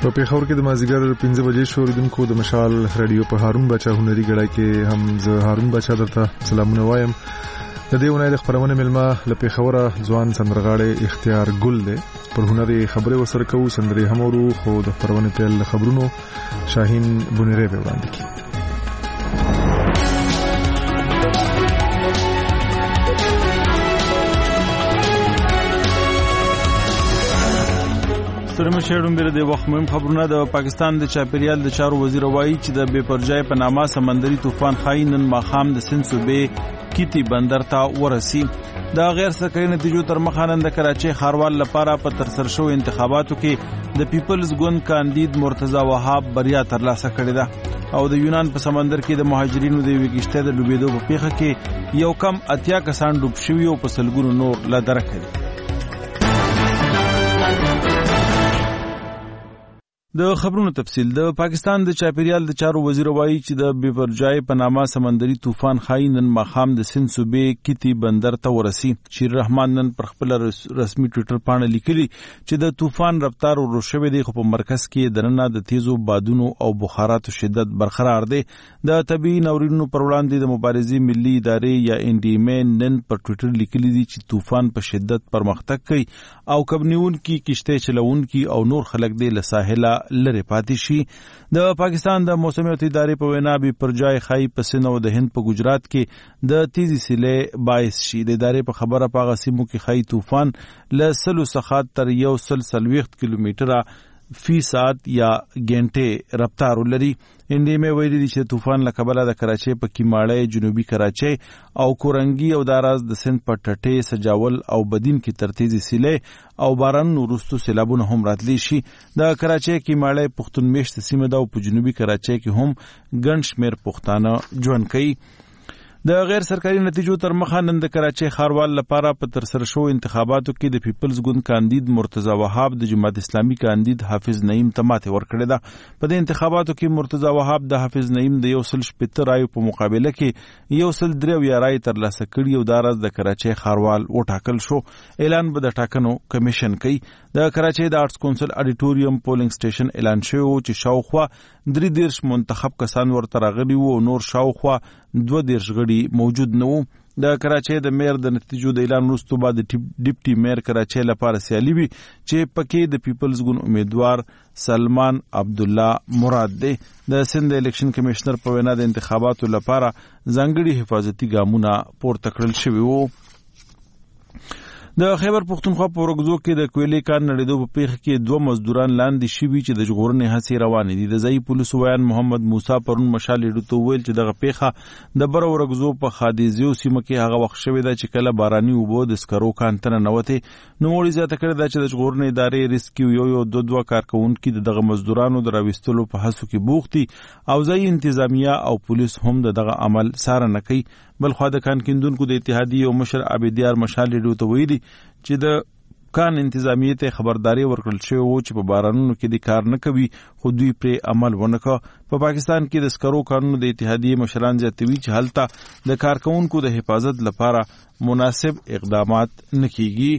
په پیښور کې د مازیګر 15 بجې شوریدونکو د مشال رادیو په هارون بچا هنري غړای کې هم زه هارون بچا درته سلامونه وایم. د دې ونې د خبرونه ملما له پیښوره ځوان سندرغاړي اختیار ګل له پر هنري خبره وسره کوو سندري همورو خو د خبرونه په خبرونو شاهین بونیره به وړاندې کی. سرمه شهرون بیر د وخت مهم خبرونه د پاکستان د چاپیریال د چارو وزیر وایي چې د بے پرجای پنامه سمندري طوفان خاینن ماخام د سند صوبې کیتی بندر ته ورسی. دا غیر سرکاري نتیجو تر مخانن د کراچي خاروال لپاره په ترسره شو انتخاباتو کې د پیپلز ګوند کاندید مرتضی وهاب بریا ترلاسه کړې ده او د یونان په سمندر کې د مهاجرینو د وګشته د ډوبېدو په پیښه کې یو کم 80 کسان ډوب شوي او په سلګونو نور لا درک کړي. د خبرونو تفصیل. د پاکستان د چاپیریال د چارو وزیر وایي چې د بے پرجای پنامه سمندري طوفان خاینن ماخام د سند صوبې کیتی بندر ته ورسی. شیر رحمان نن پر خپل رسمي ټوئیټر باندې لیکلي چې د طوفان رفتار ورو شوی دی خو په مرکز کې دننه د تیزو بادونو او بخاراتو شدت برقرار دی. د طبي ناورینونو پر وړاندې د مبارزې ملي ادارې یا NDMA نن پر ټوئیټر لیکلي دي چې طوفان په شدت پرمختګ کوي او کبنیون کی کشته چلون کی او نور خلک دی له ساحله لری پاتې شي. د پاکستان د موسمیات ادارې په وینا به پرجای خای په سن او د هند په ګجرات کې د تیزی سیلې باعث شي. د ادارې په خبره پاغه سیمو کې خای طوفان له 100 څخه تر 140 کیلومتره فی ساعت یا غنټه رفتار لري. NDMA ویلي دي چې طوفان له کبله د کراچۍ په کیماړی جنوبي کراچۍ او کورنګي او داراز د سند په ټټې سجاول او بدین کې ترتیزي سیلې او باران ورستو سیلابونه هم راتلی شي. د کراچۍ کیماړی پښتون میشت سیمه ده او په جنوبي کراچۍ کې هم ګڼ شمېر پښتانه ژوند کوي. د غیر سرکاري نتیجو تر مخه نن د کراچي خاروال لپاره په ترسره شو انتخاباتو کې د پیپلز ګوند کاندید مرتضی وهاب د جماعت اسلامي کاندید حافظ نعیم ته ماته ورکړه ده. په دې انتخاباتو کې مرتضی وهاب د حافظ نعیم د 170 رایو په مقابله کې 103 رای ترلاسه کړي او د راز د کراچي خاروال وټاکل شو. اعلان به د ټاکنو کمیشن کوي. د کراچي د آرټس کونسل اډیټوریم پولینګ سټیشن اعلان شوی چې شاوخوا 3 منتخب کسان ورته راغلي وو او نور شاوخوا 2 غړي موجود نه وو. د کراچۍ د میر د نتیجو د اعلان وروسته بعد ډیپټي میر کراچۍ لپاره سیالي وي چې پکې د پیپلز ګوند امیدوار سلمان عبد الله مراد دی. د سند الیکشن کمشنر په وینا د انتخاباتو لپاره ځانګړي حفاظتي ګامونه پورته کړل شوي وو. د خیبر پښتونخوا په ورغزو کې د کویلې کان نړیدو په پیښه کې 2 مزدوران لاندې شوي چې د ژغورنې هڅې روانې دي. د ځای پولیسو ویان محمد موسی پرون مشال ډوته ویل چې دغه پیښه د بر ورغزو په خادیزیو سیمه کې هغه وخت شوې ده چې کله باراني وبو د سکرو کان ته ننوتې. نو وړي زیاته کړې ده چې د ژغورنې ادارې ریسکیو یو 2 کارکونکو دغه مزدورانو د راوستلو په هڅو کې بوخت دي او ځای انتظامیه او پولیس هم دغه عمل څارنه کوي. بلخو د کان کیندونکو د اتحادیې او مشر عبیدیار مشال ډوته ویلي چې د کان انتظامیه ته خبرداري ورکړل شوی و چې په بارانونو کې د کار نه کوي خو دوی پر عمل ونکړ. په پاکستان کې د سکرو قانون د اتحادیې مشران زیاتوي چې هلته د کارکونکو د حفاظت لپاره مناسب اقدامات نکېږي.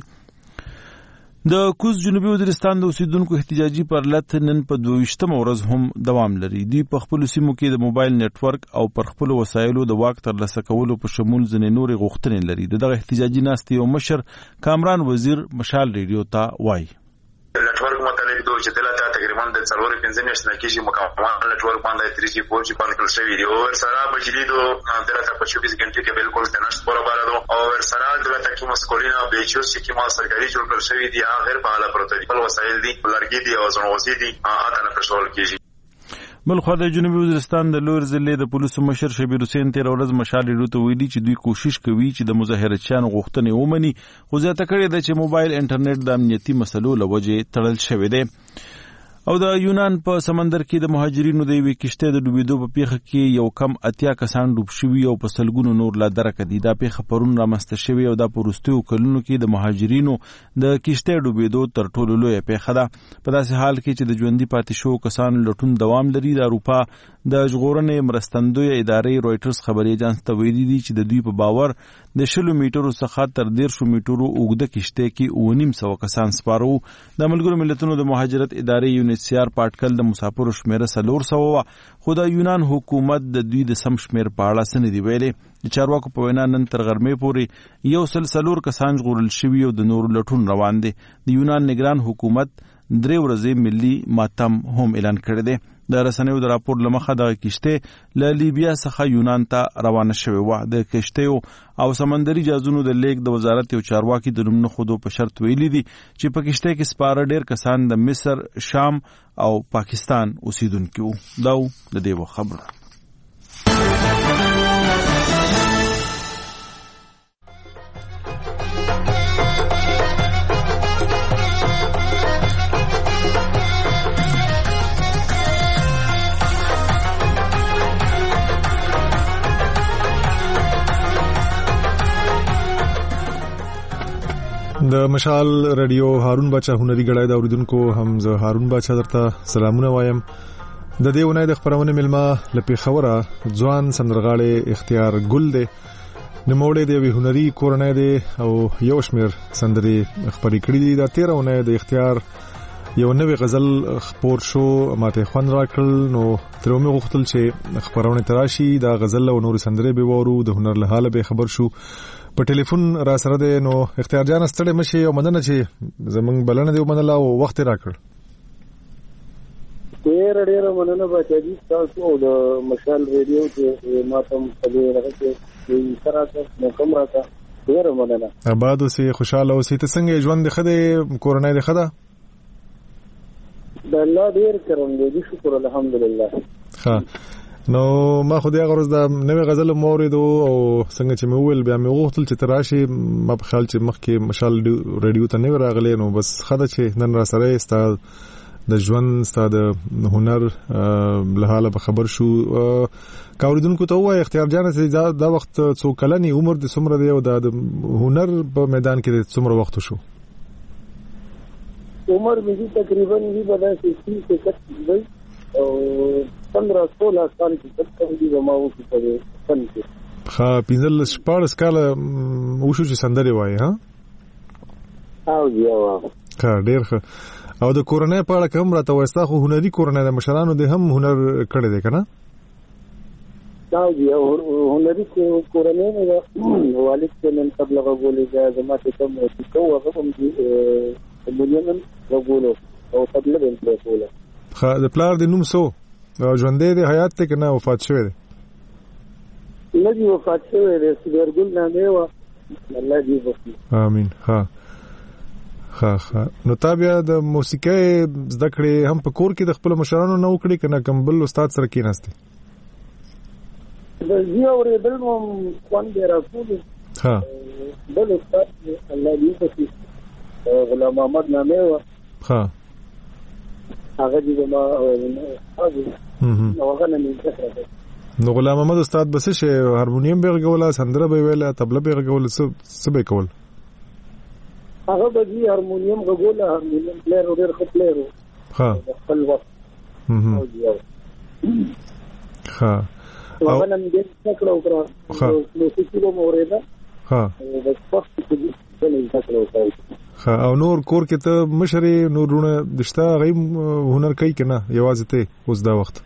د کوز جنوبي وزیرستان د اوسیدونکو احتجاجي پرلت نن په 22مه ورځ هم دوام لري. دوی په خپل سیمو کې د موبایل نتورک او پر خپل وسایلو د واک ترلاسه کولو په شمول ځینې نورې غوښتنې لري. دغه احتجاجي ناستې یو مشر کامران وزیر مشال ریډیو ته وایي نتورک متعلق دوه چې دلته تقریبا د 4-5 میاشتې نه کېږي مکمل نتورک باندې 3G 4G باندې کول شوی دی او سره بجلی دو دلته په 24 غنټې کې بالکل د نشټ برابر ده او سره دلته کې مسکولینا بیچوس چې ما سرکاري جوړ کړی شوی دی غیر فعال پروتو دی وسایل دي لرګي دي او زنوزي دي اته نه پښول کېږي. بلخو د جنوبي وزیرستان د لور ضلع د پولیسو مشر شبیر حسین 13 ورځ مشال ډوته ویلي چې دوی کوشش کوي چې د مظاهرچیانو غوښتنې ومني خو زیاته کړې ده چې موبایل انټرنیټ د امنیتي مسلو له وجې تړل شوی دی. او د یونان په سمندر کې د مهاجرینو د یوې کشته د ډوبېدو په پیښه کې یو کم 80 کسان ډوب شوي او په سلګونو نور لا درک دي. دا پیښه پرون رامنځته شوې او د پروستیو کلونو کې د مهاجرینو د کشته ډوبېدو تر ټولو لویه پیښه ده. په داسې حال کې چې د ژوندۍ پاتې شو کسانو لټون دوام لري. د اروپا د ژغورنې مرستندوی ادارې رويټرز خبري اژانس ته ویلي دي چې د دوی په باور د 100 میټرو څخه تر 150 میټرو اوږده کشته کې 900 کسان سپارو. د ملګرو ملتونو د مهاجرت ادارې UNHCR پاټکل د مسافرو شمیره 400 خو د یونان حکومت د دوی د سم شمیر په اړه څه نه دی ویلي. د چارواکو په وینا نن تر غرمې پورې 104 کسان ژغورل شوي او د نورو لټون روان دي. د یونان نگران حکومت 3 ورځې ملي ماتم هم اعلان کړی دی. د رسنیو د راپور لمخه د کشته له لیبیا څخه یونان ته روانه شوې و. د کشتیو او سمندري جهازونو د لیک د وزارت یو چارواکي د نوم نه خودو په شرط ویلي دي چې په کشته کې سپاره ډیر کسان د مصر، شام او پاکستان اوسیدونکي وو. دا د دې خبره. د مشال رادیو هارون بچا هنري غړای دا اوریدونکو هم زه هارون بچا درته سلامونه وایم. د دې ونې د خبرونه ملما لپی خبره ځوان سندرغاړي اختیار ګل دی نموړې دی وی هنري کورنۍ دی او یو شمیر سندري خبري کړې دي. د 13 ونې د اختیار یو نوې غزل خبر شو ماته خوان راکړل نو تر موږ غوښتل چې خبرونه تراشي دا غزل او نور سندري به وورو د هنر له حاله به خبر شو. په ټلیفون را سره دی نو اختیار جان ستړي مشي او مننه چې زمونږ بلنه دی ومنله او وخت راکړ. ډېر مننه بچی تاسو د مشال ریډیو چې ماتم په دې راځي سره کوم راته ډېر مننه. آباد اوسې خوشاله اوسې. ته څنګه ژوند د خده کورنۍ د خده؟ د الله ډېر کرم دی شکر الحمدلله. ها نو ما خو دې غرض د نوې غزل مورید او څنګه چې مې ویل بیا مې غوښتل چې تراشي ما په خیال چې مخکې مشال ریډیو ته نه راغلی نو بس خده چې نن را سره استاد د ژوند استاد هنر له حاله به خبر شو. کاوریدونکو ته وای اختیار جان چې دا وخت څو کلنی عمر د څومره دی او د هنر په میدان کې څومره وخت شو؟ عمر مې تقریبا دی بدل شي چې او 15-16 سال کې تقریبا دی ما وڅ په فن کې. ها 15-16 کال وشو چې سندري وای ها؟ او یو ښه ډیر ښه. او د کورنۍ په اړه کوم راته وایستا خو هنري کورنۍ د مشرانو د هم هنر کړی دی کنه؟ دا یو هنري کورنۍ نه والد ته نن تبلیغ غولې دا زماته کوم څه هغه هم دي مليون غولو او تبلیغ یې کوله. خا د پلار د نوم سو ژوندې د حیات ته کنه وفات شوی دی؟ نه دی وفات شوی دی سګرګل نه و الله دې وکړي امين. ها نو تابع د موسیقۍ زده کړې هم په کور کې د خپل مشرانو نه وکړي کنه کمبل استاد سره کې نهسته؟ د زیو ورېدل نو خوان دی راکول. ها بل استاد الله دې وکړي غلام محمد نامه و. ها هغه دې ما هغه نه نه. نو غلام محمد استاد بس شه هارمونیم به غولا سندره به ویله تبله به غول څه به کول؟ هغه به دي هارمونیم غولا هارمونیم پلیئر ډېر ښه پلیئر. ها خپل وخت ها هغه نن دې څکړه وکړه نو څه چې به مورېده ها د وخت کې دې څکړه وکړه. او نور کور کې ته مشرې نورونه دشتا غیم هنر کوي کنه یوازې ته اوس دا وخت؟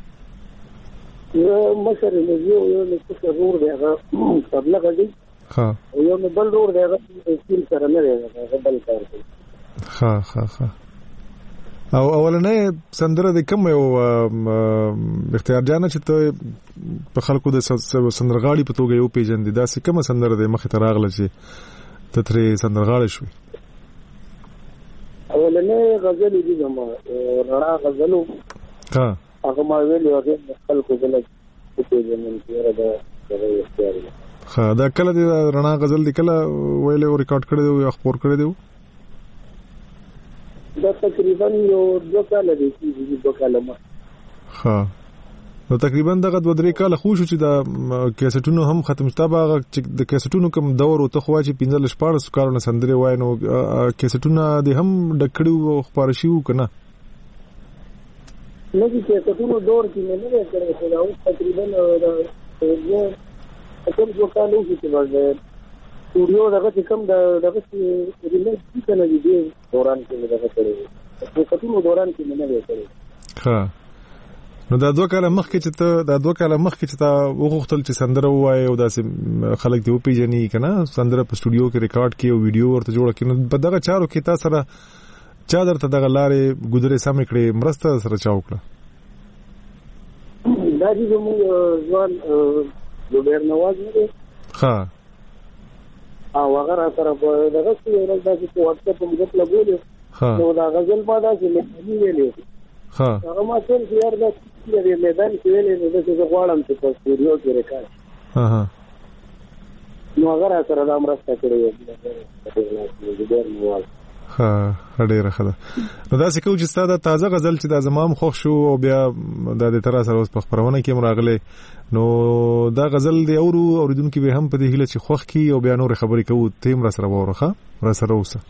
مشرې نه یو څه ضرور دی هغه تبلیغ دی. ها یو بل ضرور دی هغه سیل سره نه دی هغه بل کار کوي. ها او اولنې سندره د کوم یو اختیار جان چې ته په خلکو د سندرغاړي په توګه یو پیژندې دا څه کوم سندره د مخ ته راغله چې ته ترې سندرغاړی شوې؟ اولنې غزل دي زما رڼا غزلو. ها هغه ما ویلو هغه خلکو دلته په دې من کې راځي اختیار. ها دا کله د رڼا غزل دی کله ویلو ریکارډ کړی دی او خبر کړی دی؟ دا تقریبا یو 2 کال دی چې 2 کال ما. ها نو تقریبا دغه 2-3 کال خو شو چې دا کیسټونو هم ختم شته. باغ چې د کیسټونو کوم دور او ته خو چې 15-14 کارونه سندري وای نو کیسټونه د هم ډکړو او خبر شيو کنه؟ نه چې کیسټونو دور کې نه کړی خو دا تقریبا دا کوم 2 کال وشي چې سټوډیو دغه کوم دغه ریلیز کنه دی دوران کې دغه کړی. په کتونو دوران کې نه وې کړې. ها نو دا 2 کاله مخکې چې تا وغوښتل چې سندره وایي او داسې خلک دی وپیژني کنه سندره په سټوډیو کې ریکارډ کړي او ویډیو ورته جوړ کړي نو په دغه چارو کې تاسو سره چا درته دغه لارې ګذرې سم کړې مرسته سره چا وکړه؟ دا چې موږ ځوان زبیر نواز دی ها او هغه سره په دغه څه یو ورځ داسې په واتس اپ موږ لګولې نو دا غزل ما داسې مې ویلې ها هغه ما ټول یار دا دې میدان کې ویلې نو زه غواړم چې په سټوډیو کې ریکارډ ها نو هغه سره دا مرسته کړې زبیر نواز. ها ډېر ښه ده. نو دا څه کوم چې ستاسو تازه غزل چې د زمام خوښ شو او بیا د تر سره اوس په خبرونه کې مراغله نو دا غزل دی اوریدونکو به هم په دې هیله چې خوښ کی او بیا نور خبرې کوو تیم را سره وره را سره اوسه.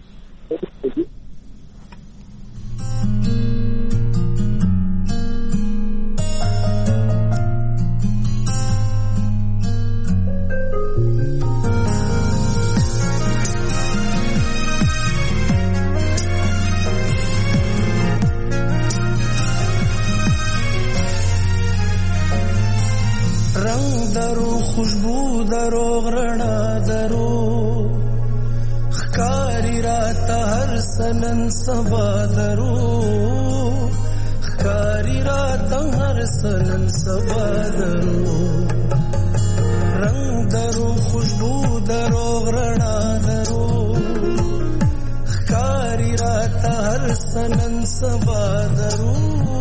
خوشبو درو غرنا درو خکاری رات هر سنن سبا درو خکاری رات هر سنن سبا درو رنگ درو خوشبو درو غرنا درو خکاری رات هر سنن سبا درو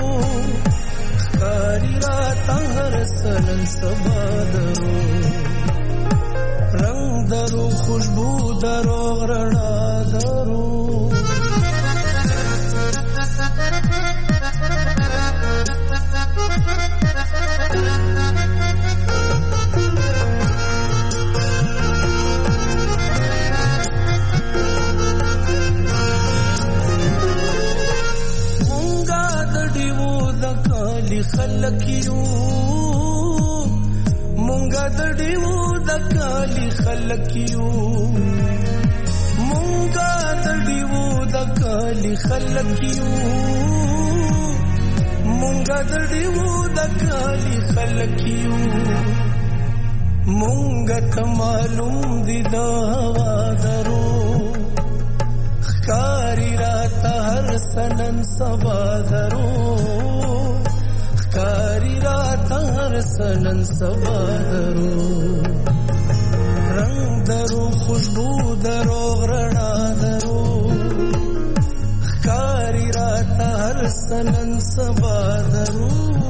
خکاری رات هر سنن سبا درو رنگ درو خوشبو درو غرنا درو مونگا دډیو د کالی خلکیو مونگا دډیو د کالی خلکیو مونگا دډیو د کالی خلکیو مونگا دډیو د کالی خلکیو مونگا معلوم دي د هوا درو خکاری رات هر سنن سبا درو خکاری رات هر سنن سبا درو رنگ درو خوشبو درو غرنا درو خکاری رات هر سنن سبا درو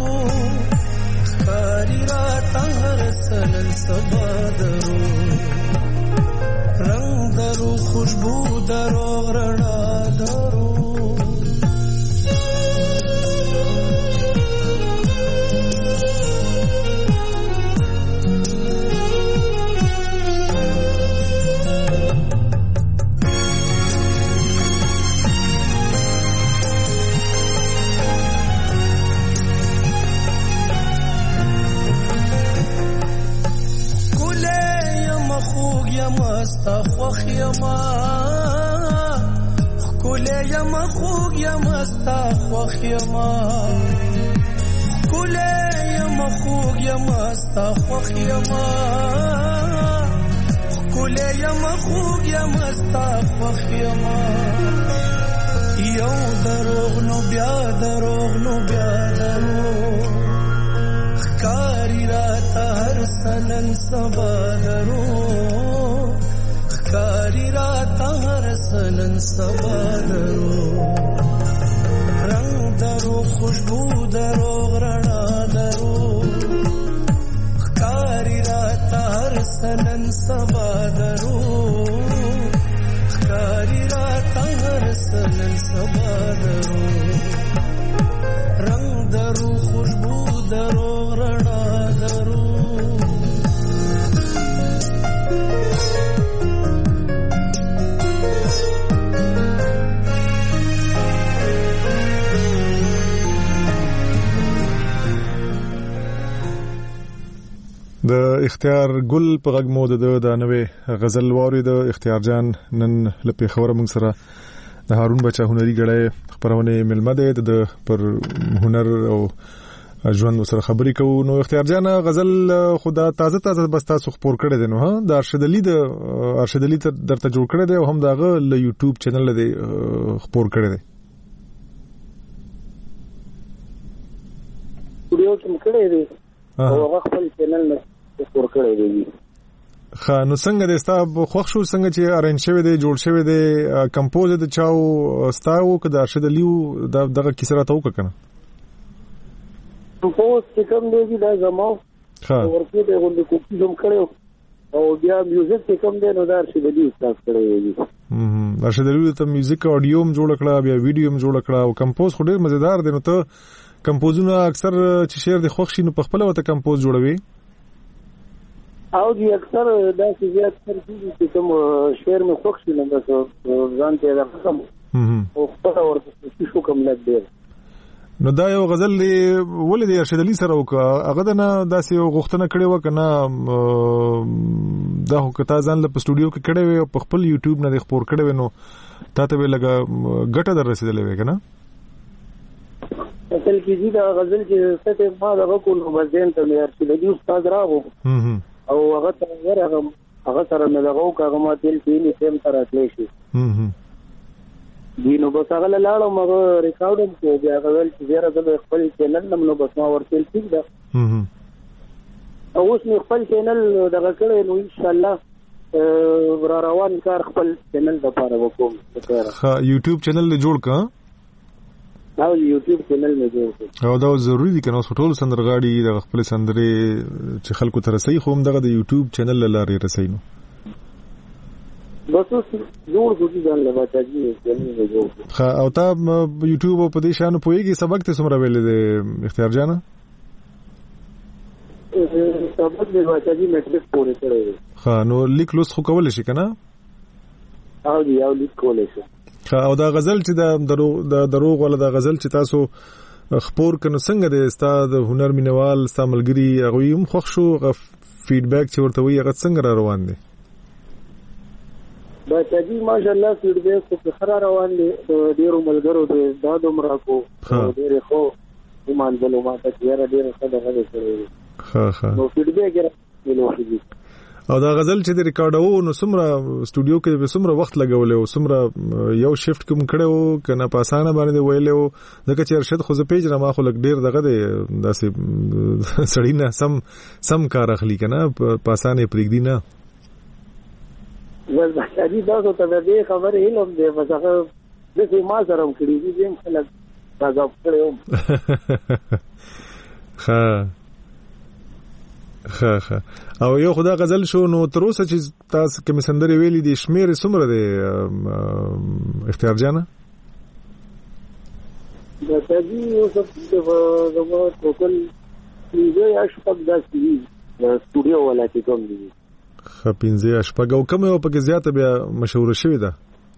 خکاری رات هر سنن سبا درو رنگ درو خوشبو درو غرنا درو ستا خوخ یما کوله یما خوګ یما ستا خوخ یما کوله یما خوګ یما ستا خوخ یما کوله یما خوګ یما ستا خوخ یما یو دروغ نو بیا دروغ خکاری رات هر سنن سبا درو خکاری رات هر سنن سبا درو رنگ درو خوشبو درو غرنا درو خکاری رات هر سنن سبا درو خکاری رات هر سنن سبا درو رنگ درو خوشبو درو غرنا درو د اختیار ګل په غږ مو د نوې غزل واري د اختیار جان نن لپاره خبره موږ سره د هارون بچا هنري غړی خبرونه ملمه ده د پر هنر او ژوند سره خبرې کوو. نو اختیار جان غزل خدا تازه بس تاسو خبر کړی دی نو ها د ارشد علي درته جوړ کړی دی او هم داغه له یوټیوب چینل دی خبر کړی دی ویډیو کوم کړی دی او هغه خپل چینل نه خبر کړی دی. نو څنګه د ستا خوښ شو څنګه چې ارنج شوی دی جوړ شوی دی کمپوز د چاو ستاو که د ارشد علي دغه کیسه راته وکړه کنه کمپوز چې کوم دی دا زمو ورته د غونډې کوڅې هم کړو او بیا میوزیک چې کوم دی نو دا ارشد علي استاد کړی دی. ارشد علي ته میوزیک اډیو هم جوړ کړه بیا ویډیو هم جوړ کړه او کمپوز خو ډیر مزیدار دی. نو ته کمپوزونه اکثر چې شعر د خوښ شي نو په خپل وته کمپوز جوړوي او دی اکثر دا چې زیات چې کوم شعر مې خوښ شي نو بس ځان ته راځم او خپل ورته شو کوم نه دی. نو دا یو غزل دی ولې د ارشد علي سره وکړه هغه نه داسې یو غوښتنه کړې و کنه دا هو کته ځان له سټوډیو کې کړې و په خپل یوټیوب نه خبر کړې و نو تاسو به لګا ګټه در رسیدلې و کنه اصل کې دا غزل چې څه ما دا وکړ نو مزین ته مې ارشد علي استاد راغو او هغه سره مې دغه هغه ما تل کې نه سم تر اتلې شي دینو بس هغه لاړو مګ ریکارډینګ کې بیا غزل چې زیره د خپل چینل نو بس ما ورته ټیک ده او اوس مې خپل چینل دغه کړی نو ان شاء الله را روان کار خپل چینل د لپاره وکوم. ها یوټیوب چینل جوړ کا او یوټیوب چینل مې جوړ کړ او دا ضروری دي کنه ټول سندرغاړي د خپل سندرې چې خلکو ته رسي خو هم دغه د یوټیوب چینل لاره رسي نو بس جوړ کوی ځان لږه چې چینل جوړ ها او تا یوټیوب په دې شانو پويږي سبق ته څومره ویلې د اختیار جان سبق دې واچي میټریک پورې کړی ها نو لیک لوس خو کول شي کنه او دی او لیک کول شي او دا غزل چې د دروغ ولا دا غزل چې تاسو خبر کنه څنګه د استاد هنر مینوال ستا ملګری هغه هم خوښ شو فیډبیک چې ورته وی هغه څنګه روان دي دا چې ماشاءالله فیډبیک خو ښه روان دي ډیرو ملګرو دې دا دومره کو ډیر خو ایمان بلو ما ته ډیر ښه دغه کړی نو فیډبیک یې او دا غزل چې د ریکارډو نو څومره سټوډیو کې به څومره وخت لګولې او څومره یو شیفټ کوم کړو کنه په اسانه باندې ویلو ځکه چې ارشد خو زه پیج ما خو لګ ډیر دغه داسې سړی نه سم کار اخلي کنه په اسانه پرېږدي نه ول بشری دا ته دې خبره علم دې مسخه دې ما سره کړی دې زم خلک راځو کړو ها او یو خدا غزل شو نو تر اوسه چې تاسو کوم سندري ویلي دي شمیر څومره دی اختیار جان دا چې یو څه د ټوټل یې اشپک د سټوډیو ولا کې کوم دي خپینځه اشپک او کوم یو پکې زیاته بیا مشهور شوی ده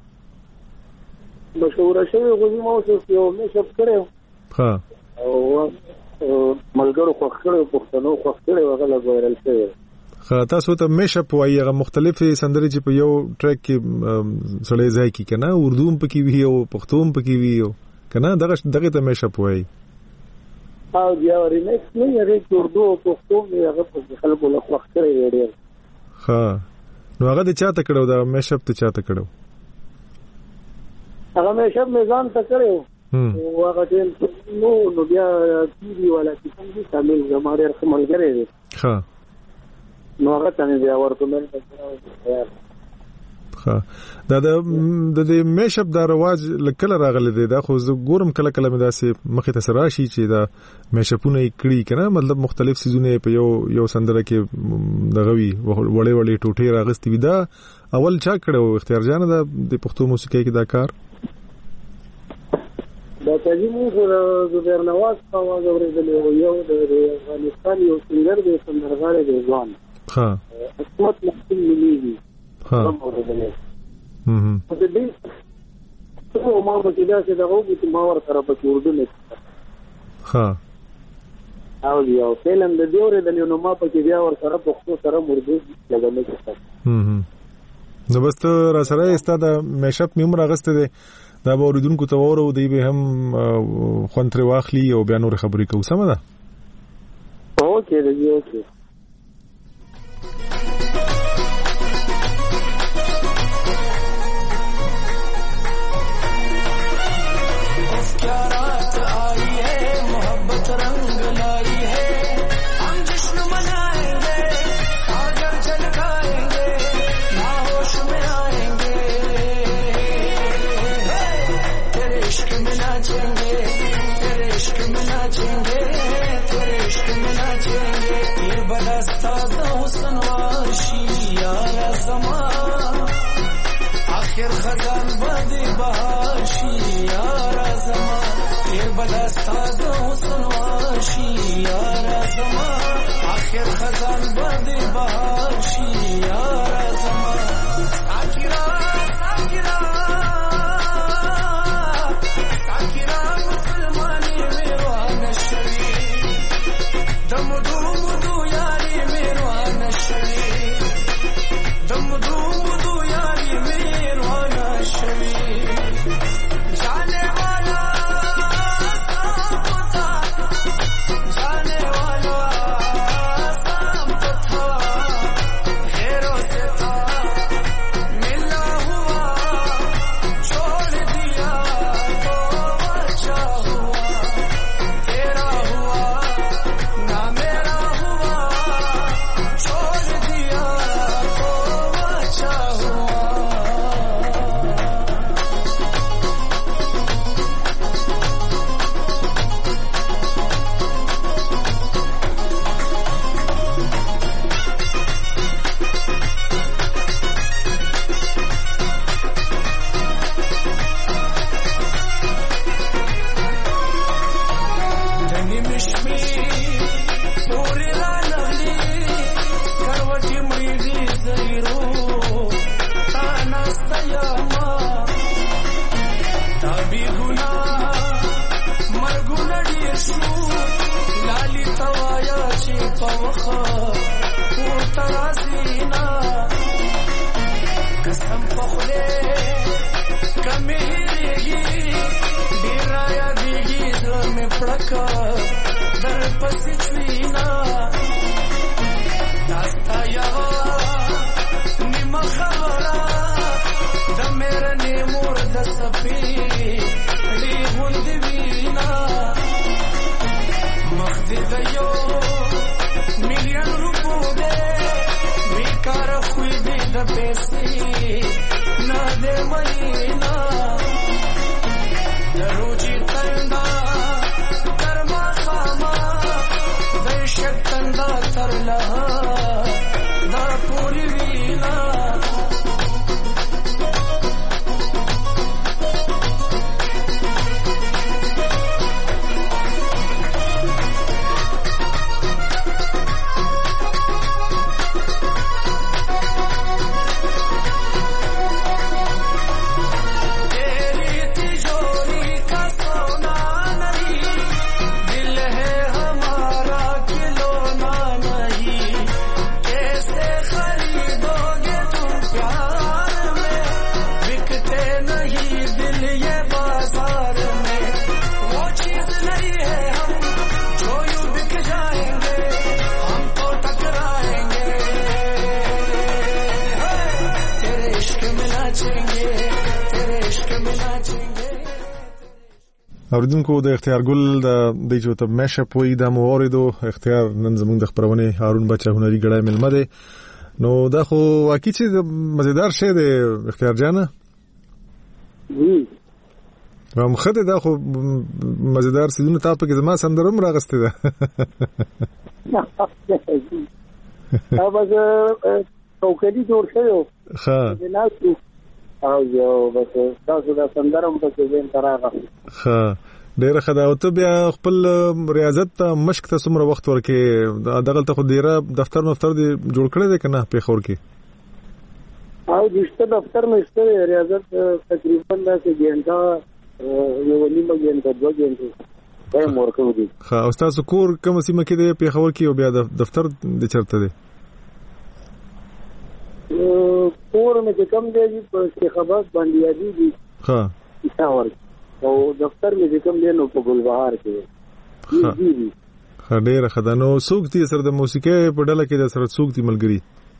مشهور شوی غوږی مو څه یو مشپ کړو ها او ملګرو خوښړو پښتنو خوښړو هغه لګورل شوی تاسو ته میشپ وایي هغه مختلفې سندرې چې په یو ټریک کې سړی ځای کې کنه اردو هم پکې وی او پښتو هم پکې وی او کنه دغه ته میشپ وایي او بیا ریمیکس نه یې اردو او پښتو هغه په خلکو له خوښړې ډېر ها نو هغه د چاته کړو دا میشپ ته چاته کړو هغه میشپ میزان ته کړو او هغه ټیم نو بیا تیری ولا چې څنګه شامل زموږ ملګری دی ها نو هغه څنګه بیا ورته مې ها دا د میشپ دا رواج لکه راغلی دی دا خو زه ګورم کله کله مې داسې مخې ته سره شي چې دا میشپونه کړي کنه مطلب مختلف سيزونه په یو سندره کې دغوي وړې ټوټې راغستې وي دا اول چا کړو اختیار جان دا د پښتو موسیقۍ کې دا کار دا چې موږ زبیر نواز خواږه ورغلې یو د افغانستان یو سنگر دی سندرغاړی دی ځوان ها اسمت محسن مليږي ها په دې څه ما په دې چې دا وګورئ چې ما ورته په اردو نه ها او یو فلم د دیورې د نو ما په کې بیا ورته په خپل سره مرده لګنه کړه نو بس ته را سره استاد میشپ مې عمر اغسته ده دا به اوریدونکو ته وره دی به هم خونتر واخلي او بیا نور خبرې کوو سم ده اوکې دی اوکې आखिर खजान बदे बहाशी यारा जमा फिर बदस्ता दो सुनवाशी यारा जमा आखिर खजान बदे बहाशी यारा जमा आखिरा आखिरा आखिरा मुसलमानी मेरो नशरी दमदू मुदू यारी मेरो नशरी दमदू मुदू यारी मेरो नशरी जाने वाला सामता जाने वाला सामता हेरो से था मिला हुआ छोड़ दिया तो अच्छा हुआ तेरा हुआ ना मेरा हुआ छोड़ दिया तो अच्छा हुआ धनी मिश्मी पूरी लानली करवटी मृगी जैरो ताना सयामा ताबी गुना मरगुना डिशू लाली तवाया ची पवखा तरासीना कसम पखले कमेरेगी बिराया देगी में पड़का दर पसिचवीना दास्ता यावा निम खबरा द मेरे ने मोर द सपी ली हुंदवीना मखदी दयो मिलियन रुपए बेकार हुई दे द पैसे ना दे महीना दरोजी तंदा कर्मा खामा दहशत तंदा तरला दा पूरी वीना तेरी तिजोरी का सोना नहीं दिल है हमारा खिलौना नहीं कैसे खरीदोगे तुम प्यार में बिकते नहीं दिल ये बाजार में वो चीज नहीं है हम जो यूं बिक जाएंगे हमको टकराएंगे तेरे इश्क में नाचेंगे तेरे इश्क में नाचेंगे اوریدونکو د اختیار ګل د جو ته میشپ وی د موریدو اختیار نن زموږ د خبرونه هارون بچا هنري ګړای ملمه ده نو دا خو واقعي چې مزیدار شی دی اختیار جانه هم خدای دا خو مزیدار سیدونه تا په کې زما سندرم راغسته ده اوبه توکلی جوړ شوی ها ناسو او یو بس تاسو دا سندرم په کې زین تراغه ها ډیره خدا او ته بیا خپل ریاضت ته مشق ته څومره وخت ورکې دغه ته خو ډیره دفتر دی جوړ کړی دی کنه په خور کې او دشته دفتر مې ستاره ریاضت تقریبا دا چې ګنټه یو نیمه ګنټه دوه ګنټه به مورکو دي ها او تاسو کور کوم سیمه کې دی په خور کې او بیا دفتر د چرته دی کور مې کم دی په استخابات باندې یادي دي ها تاور او دفتر مې کم دی نو په ګلبهار کې دی ډېر خدانو څوک دي سره د موسیقي په ډله کې د سره څوک دي ملګری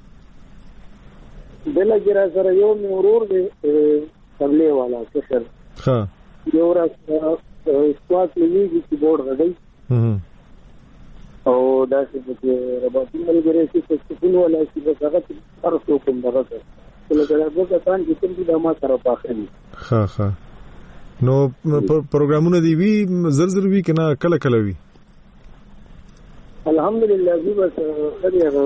بل ګرا سره یو مرور دی تبلیغ والا کشر ها یو را سواد لګي چې بورډ غړي او دا چې رباطي ملګری چې څه ولا چې هغه هر څوک هم دغه کله کله کسان چې کوم دي د ما سره پاخلي ها نو پروګرامونه دی وی زر وی کنه کله کله وی الحمدلله زی بس خریغه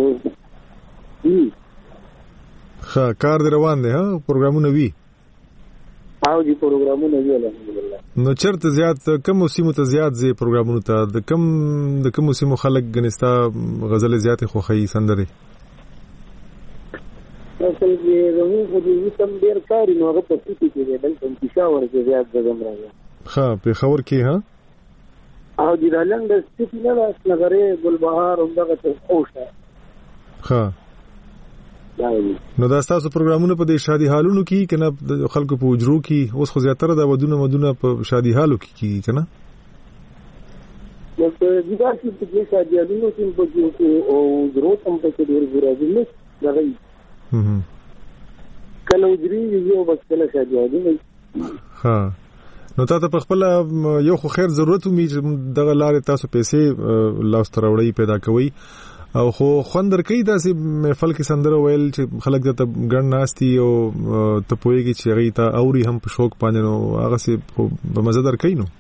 ها کار دی روان دی ها پروګرامونه وی او دي پروګرامونه وی الحمدلله نو چرته زیات کم موسمو ته زیات زی پروګرامونه ته د کم موسمو خلک غنستا غزل زیات خوخی سندره اصل کې زموږ په دې سم ډیر کاری نو هغه په سيتي کې دی بل په پېښور کې زیات ځم راځي ها په خبر کې ها او د لند سيتي نه لاس نګره ګلبهار همدغه ته اوشه ها نو دا تاسو پروګرامونه په دې شادي حالونو کې کنه خلکو په اجرو کې اوس خو زیاتره دا ودونه په شادي حالو کې کنه نو په دې کې شادي حالونو کې په دې او اجرو هم په کې ډیر ګرځي نه راغی کله اجري یو بس کله شادي حالونو ها نو تاسو په خپل یو خو خیر ضرورت می دغه لارې تاسو پیسې لاس تروړی پیدا کوي او خو خوندر کوي داسې محفل کې سندره ویل چې خلک د ګڼ ناشتي او ته پويږي چې غي ته اوري هم په شوق باندې نو هغه سي په مزه در کوي نو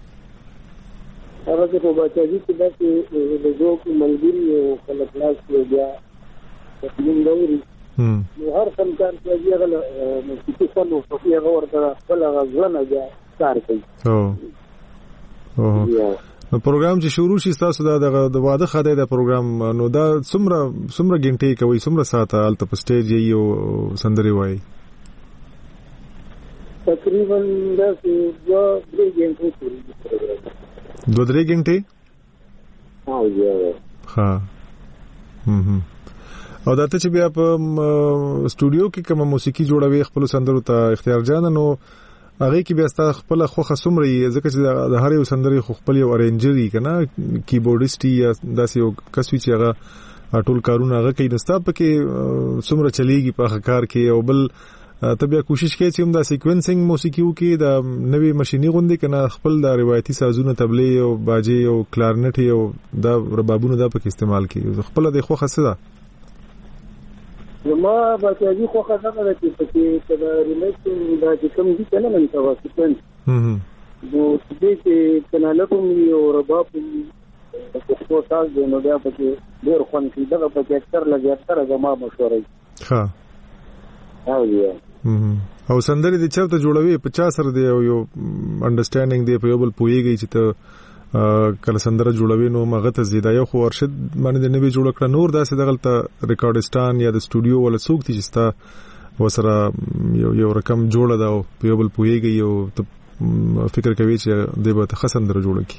هغه په بچاجي کې داسې د جوړ ملګری او خلک لاس کې بیا تقدیم دوري نو هر فنکار چې هغه موسیقي فن او هغه ورته خپل غزلونه بیا کار کوي او نو پروګرام چې شروع شي تاسو دا د واده خدای دا پروګرام نو دا څومره غنټې کوي څومره ساعته الته په سټیج یو سندري وای تقریبا دا 2-3 غنټې پوری 2-3 غنټې او یو ها او دا ته چې بیا په سټوډیو کې کوم موسیقي جوړوي خپل سندرو ته اختیار جان نو هغه کې بیا ستاسو خپل خوخه سمري ځکه چې د هر یو سندري خپل یو ارینجري کنه کیبورډیست یا داسې یو کسوي چې هغه ټول کارونه هغه کوي نستا پکې سمره چلیږي په کار کې او بل ته بیا کوشش کوي چې هم دا سیکوینسینګ موسیقي وکي د نوې ماشيني غوندي کنه خپل د روایتي سازونه تبلې او باجي او کلارنټ او دا ربابونه دا پکې استعمال کوي خپل د خوخه سره زما بچی خو خدای راته چې دا ریمیکس دا چې کوم دي کنه من تواسطن نو دې چې کناله کوم یو رباب په څو سال دی نو بیا پکې ډېر خوان کې دغه پکې اکثر لږ اکثر زما مشورې ها او سندري د چرته جوړوي 50 سره دی یو انډرستانډینګ دی په یو بل پويږي چې ته کله سندره جوړوي نو مغه ته زیاده یو خو ارشد باندې د نوې جوړ کړه نور داسې دغلته ریکارډستان یا د سټوډیو ولا څوک چې ستا وسره یو رقم جوړ دا او په یو بل پويږي او ته فکر کوي چې د به تخسندره جوړ کی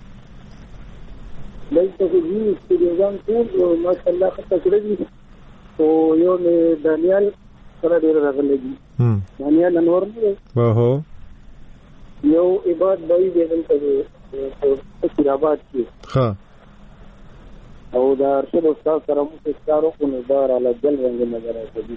دلته دې سټوډیوګان ټول ماشاءالله خطه کړی او یو دانیال سره ډیر راغلی دانیال انور واه یو عبادت بای دې په شیراباد کې ها او دا ارشد استاد سره مو څارو کو نه دار علی جل رنگ نظر راځي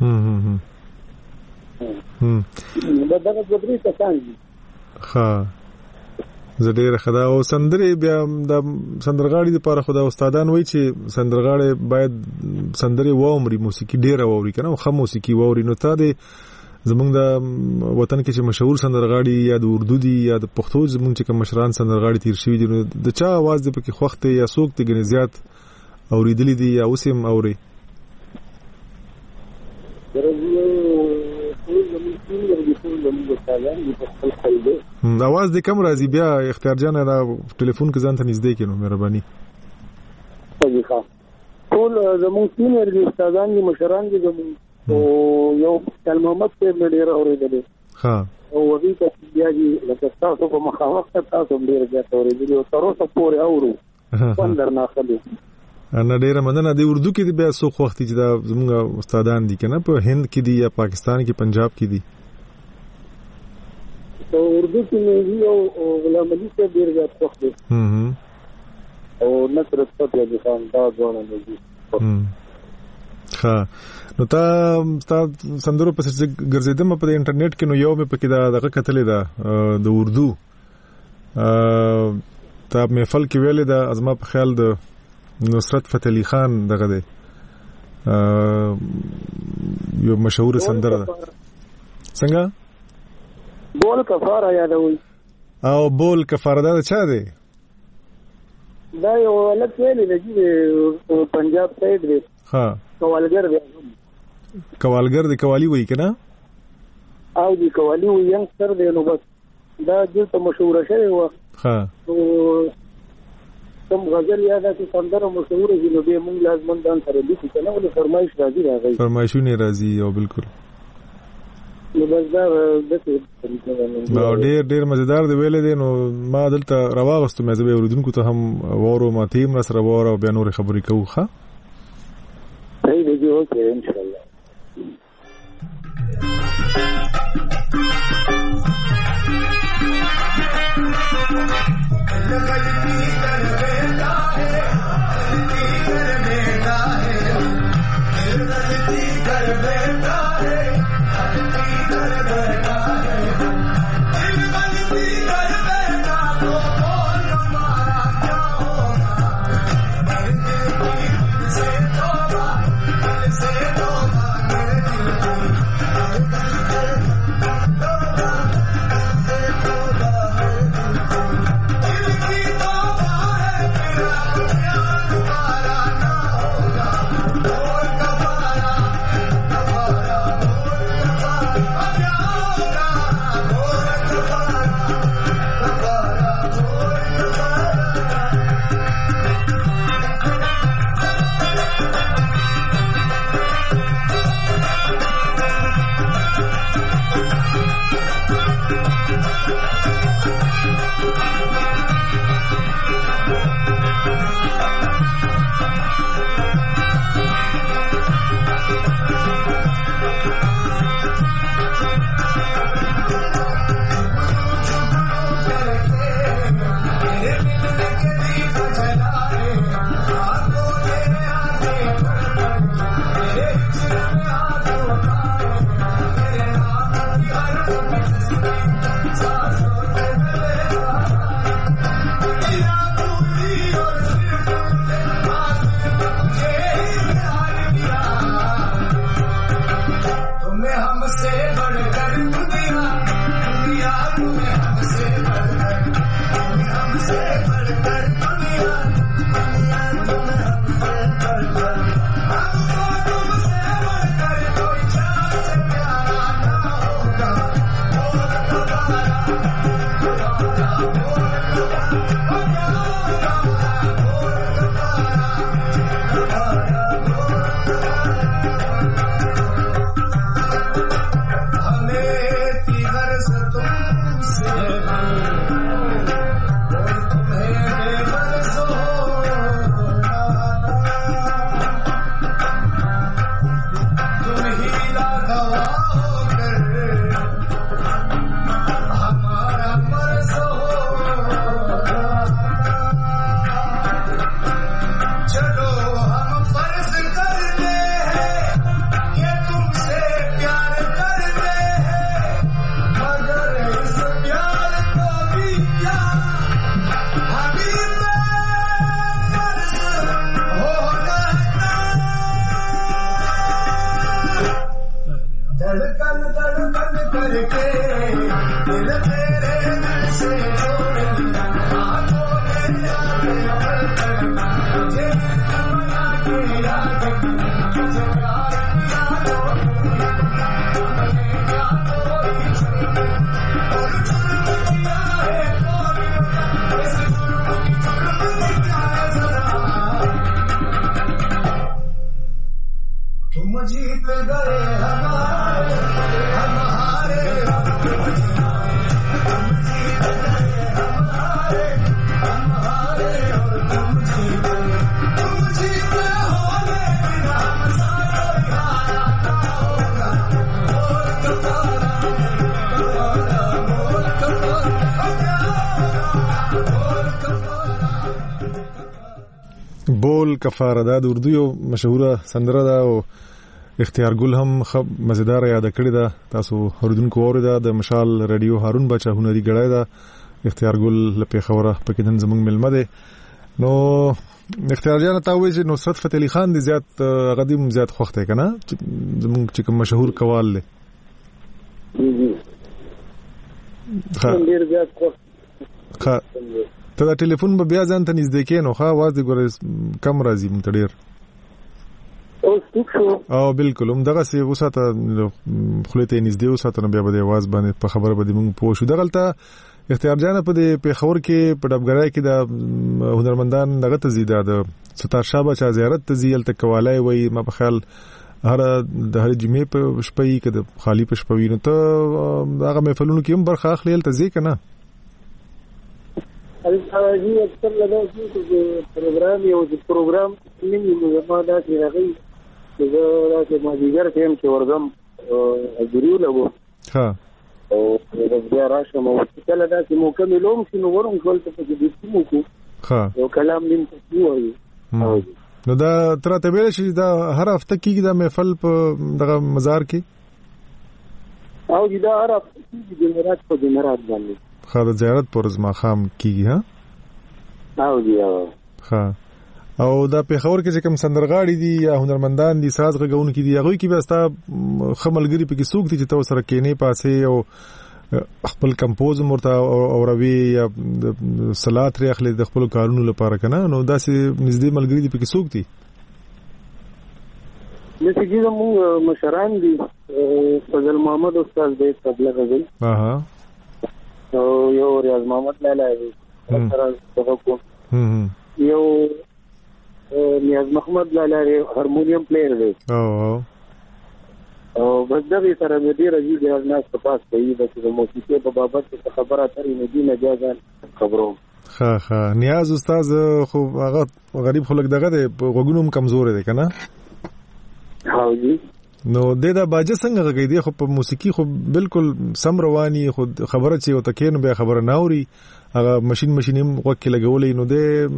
دا دغه بدري کسان دي ها زډیر خدا او سندري بیا د سندرغاړي لپاره خدا استادان وای چې سندرغاړي باید سندري وومري موسیقي ډیره ووري کنه خو موسیقي ووري نو ته د زمونږ د وطن کې چې مشهور سندرغاړي یا د اردو دي یا د پښتو زمونږ چې کوم مشران سندرغاړي تیر شوی دي نو د چا आवाज د پکې خوخته یا سوق ته غني زیات اوریدلې دي یا اوسم اوري आवाज د کم راځي بیا اختیار جان را ټلیفون کې ځان ته نږدې کینو مهرباني ټول زموږ سینیئر دي استادان دي مشران دي زموږ او یو محمد په ډیر اوریدلې ها او وی ته بیا دي لکه تاسو په مخاوخت تاسو ډیر ځای اوریدلې او تر اوسه پورې اورو پندر نه خلې انا ډیره مننه. د اردو کې بیا څو وخت چې دا زموږ استادان دي کنه په هند کې دي یا پاکستان کې پنجاب کې دي؟ په اردو کې مې او غلام علي ته ډیر زیات وخت دی او نصرت فتح علي خان دا ځوانان دي. ها نو تا سندرو په څه ګرځیدم په انټرنیټ کې، نو یو مې پکې دا دغه کتلې ده د اردو تا محفل کې ویلې ده ازما په خیال د نصرت فتح علي خان دغه دی یو مشهور سندره ده. څنګه بول کفاره یادوي او بول کفاره دا چا دی؟ دا یو ولک ویلې ده چې پنجاب سایډ دی. ها کوالګر دی. کوالګر دی، کوالی وایي کنه او دی کوالی وایي ینګ سر دی. نو بس دا دلته مشهور شوی و. ها کوم غزل یاده چې سندره مشهور دي نو به موږ لازم دان سره لیکو کنه ولې فرمایش راځي فرمایشونه راځي او بالکل نو بس دا ډېر مزیدار دی ویلې دي. نو ما دلته راوغستو مې زبې اوریدونکو ته هم وورو ما تیم را سره وورو بیا نور خبرې کوو. ښه صحیح دی اوکې ان شاء الله. गलती कर बेटा है, गलती कर बेटा है, गलती कर बेटा है, गलती कर बेटा है, गलती कर बेटा तो बोल हमारा क्या होगा, गलती से तोबा मेरे दिल को तुम जीत کفاره دا د اردو یو مشهوره سندره ده او اختیار ګل هم مزیدار یاد کړی ده. تاسو اوریدونکو اوریدا د مشال رادیو هارون بچا هنري غړای ده. اختیار ګل لپاره خبره پکې نن زمونږ ملمه ده. نو اختیار جان ته وایي چې نصرت فتح علي خان دی زیات غدیم زیات خوخته کنه زمونږ چې کوم مشهور قوال له ډیر زیات ته دا ټلیفون به بیا ځان ته نږدې کې نو ښه आवाज دی ګوره کم راځي مونږ ته ډیر او بالکل هم دغه سی وساته خلته نږدې وساته به د आवाज باندې په خبره به موږ پوه شو. دغلته اختیار جان په پیښور کې په ډبګړای کې د هنرمندان دغه تزیده د ستار شاه بچا زیارت تزیل تکوالای وای ما په خیال هر د هر جمعې په شپې کې د خالی په شپې نو ته هغه محفلونو کې هم برخه اخلي ته ځې کنه الحاجی اکثر لدا چې پروګرام یو د پروګرام نیمه زما دا چې راغی دا چې ما دیګر ټیم کې ورغم اجریو لګو ها او بیا راشم او کله دا چې مکملوم شنو ورم خپل ته کې د سیمو کو ها یو کلام نیم وایي نو دا تر ته ویل شي دا هر هفته کې دا محفل په دغه مزار کې او دا هر هفته کې د مراد په جمعرات باندې خالد زیارت پر زما خام کیږي ها او دی ها او دا پیښور کې چې کوم سندرغاړي دي یا هنرمندان دي ساز غږونکي دي هغه کې به ستا خملګری په کې سوق دي چې تو سره کېنه پاسه او خپل کمپوز مرته او روي یا صلات ری اخلي د خپل کارونو لپاره کنه نو داسې نږدې ملګری دي په کې سوق دي لکه چې موږ مشران دي فضل محمد استاد دې تبلیغ غوي اها او یو ریاض محمد لاله دی سره کو یو نیاز محمد لاله هارمونیم پلیئر دی او بس دغه سره مې ډیر عزیز ناس په پاس کوي د موسیقي په بابت خبره اترې نه دی نه جازان خبرو ها نیاز استاد خو هغه غریب خلک دغه دی غوګونم کمزور دی کنه ها جی نو د دا باجه څنګه غږی دی خو په موسیقي خو بالکل سم رواني خو خبره چې او تکې نو به خبره ناوري هغه ماشين وکه لګولې نو د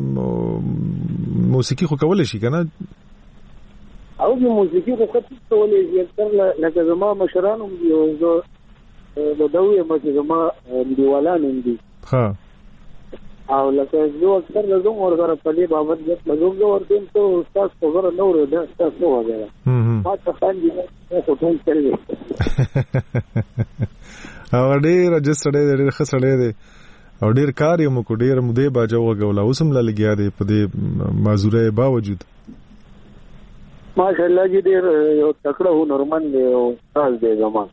موسیقي خو کول شي کنه او د موسیقي خو خط کولې تر لکه زما مشرانو یو د دوی مې زما دیوالان دي ها او لکه زه اکثر لازم ورغره په دې بابت چې لازم ورته ته استاد خبره نور ده تاسو وګوره ما ته خاندي خو ټول کړی او ډېر رجستر ډېر خسړې دي او ډېر کار یې مو کو ډېر مده باجو وګولا اوسم لګیا دی په دې معذوره باوجود ماشاءالله دې ډېر یو تکړه هنرمند دی او استاد دی زما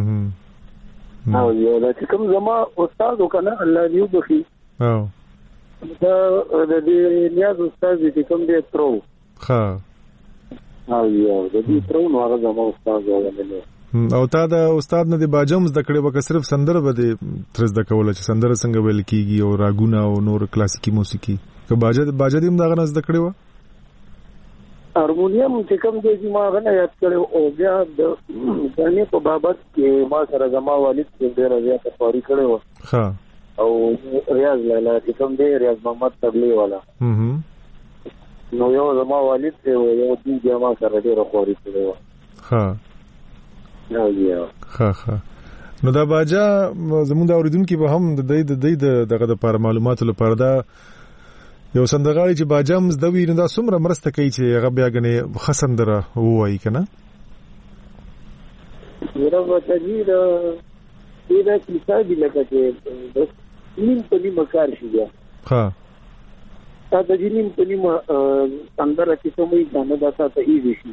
او یو چې کوم زما استاد وکنه الله دې وبخي او دا د دې نیاز استاد چې کوم دې ترو ها او یو د دې ترو نو هغه زما استاد وګڼل او تا دا استاد نه دی باجم زده کړې وکړه صرف سندره به دې ترز د کوله چې سندره څنګه ویل کیږي او راګونه او نور کلاسیکی موسیقي که باجه دې هم دا غنځ د کړې و هارمونیم چې کوم دې چې ما غنه یاد کړو او بیا د غنې په بابت کې ما سره زما والد ډېر زیات خوري کړو ها او ریاض لاله چې کوم دی ریاض محمد تبلیغ والا نو یو زما والد دی یو دې ما سره ډېر خوري کړو ها ها نو دا باجا زموږ د اوریدونکو به هم د دې دغه د لپاره معلوماتو لپاره دا یو سندرغاړي چې باجا مزدوی نه دا څومره مرسته کوي چې هغه بیا غني خسندره وایي کنه میرا وتاجی دا کیسه دی لکه چې نیم په نیمه کار شي ها دا د نیم په نیمه اندر چې کومې ځانه دا ته ایزي شي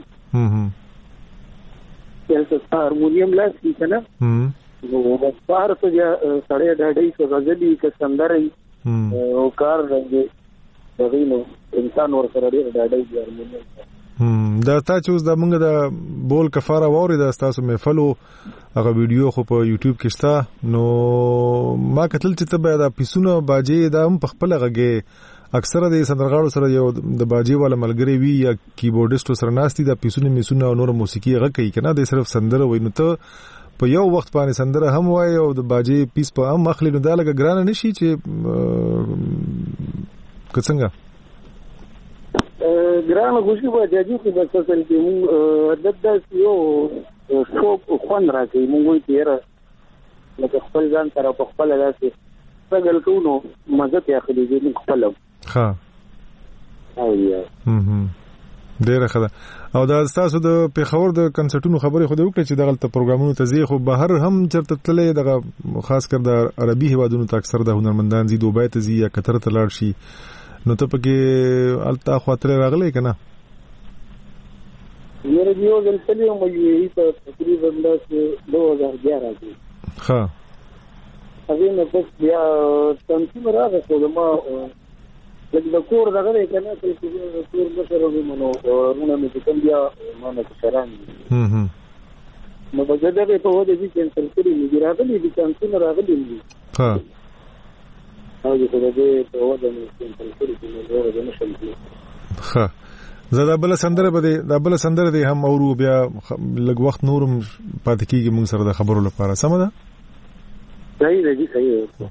چې هارمونیم لاس کې کنه نو د پار ته سړی ډاډي څه غزلي کې سندري او کار رنګي دغینو انسان ور سره ډېر ډاډي هارمونیم دا تا چې اوس د موږ د بول کفاره ووري د تاسو محفلو هغه ویډیو خو په یوټیوب کې شته نو ما کتل چې ته به دا پیسونه باجې دا هم په خپل غږی اکثره د سندرغاړو سره یو د باجې والا ملګری وی یا کیبورډیسټ سره ناشتي د پیسونه میسونه او نور موسیقي غږ کوي کنه د صرف سندره وای نو ته په یو وخت باندې سندره هم وای او د باجې پیس په هم اخلي نو دا لګ ګران نشي چې څنګه ګرانه خوشي به جاجو کې بس اصل کې مونږ دداس یو شوق خوان راکې مونږ وي تیرا لکه خپل ځان سره په خپل لاسه څنګه کوو مزه ته اخلي دې خپل ها او یا ډیره ښه ده. او دا تاسو د پیښور د کنسرټونو خبرې خو دې وکړې چې دغه پروګرامونو ته ځي خو بهر هم چرته تللې دغه خاص کر د عربي هیوادونو ته اکثر د هنرمندان زی دوبۍ ته ځي یا قطر ته لاړ شي نو ته پکې التا خاطر راغلی کنه؟ یره دیو دل تلې مې یې په تقریبا 2011 کې ها هغه نو بس بیا تنظیم راغی خو ما د کور دغه کنه چې کور مشره ومنو ورونه مې کوم بیا ما نه شران نو بګه دغه په وده چې کینسل کړی مې راغلی دي کینسل راغلی دي ها او دې په وده مې کینسل کړی نو ورته نشم دي ها زدا بل سندره دې هم اورو بیا لږ وخت نورم پاتې کیږي موږ سره د خبرو لپاره سم ده صحیح دی صحیح دی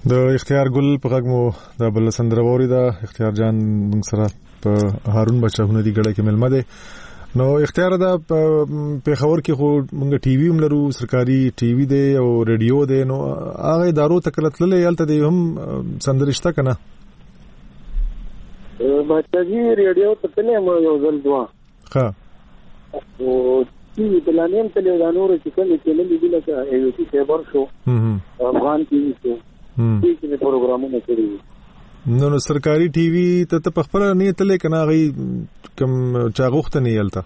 د اختیار ګل په غږ مو د بل سندره ووري دا اختیار جان موږ سره په هارون بچا هنري غړي کې ملمه ده. نو اختیار دا په خبر کې خو موږ ټي وي هم لرو، سرکاري ټي وي دی او ریډیو دی، نو هغه ادارو تکلتللې یالته دی هم سندرشته کنه بچي ریډیو ته تلې مو یو ځل دوا ها او ټي وي بلانیم تلې دا نور چې کله کې نه لیدل چې ایو ټي خبر شو افغان ټي وي شو چې پروګرامونه کړی نو سرکاري ټي وي ته په خپل نه تلې کنه غي کم چاغوخت نه یالته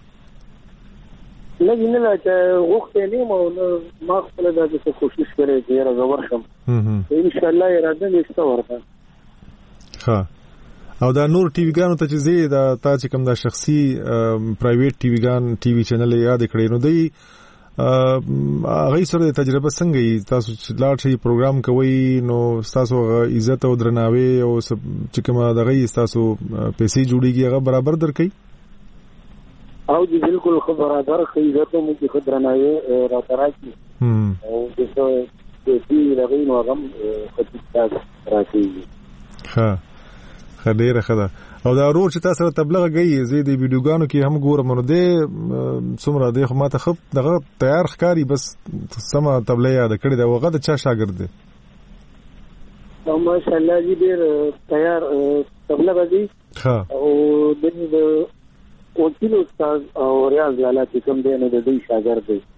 نه چې وخت نه مو ما خپل دا څه کوشش کړې چې راغور شم ان شاء الله اراده نشته ورته. ها او دا نور ټي وي ګانو ته چې زی دا تا چې کوم دا شخصي پرایویټ ټي وي ګان ټي وي چینل یاد کړی نو دی هغه سره تجربه څنګه ای تاسو چې لاړ شي پروګرام کوي نو تاسو عزت او درناوی او چې کوم دغه تاسو پیسې جوړیږي هغه برابر درکې او دې بالکل برابر عزت مو کې درناوی راځي او چې دې لغې نو غم خدای راځي ها خډيره خدا او دا ورور چې تاسو تبلیغ کوي زی د ویډیوګانو کې هم ګورم نو دې څومره د خو ماته خپ دغه تیار ښکاری بس سم تبلیغ یاد کړی دا وغه د چا شاګرد دی او ماشاء الله دې ډېر تیار تبلیغ دی ها او د وکیل استاد او ریاض لاله چې کوم دی نه د دې شاګرد دی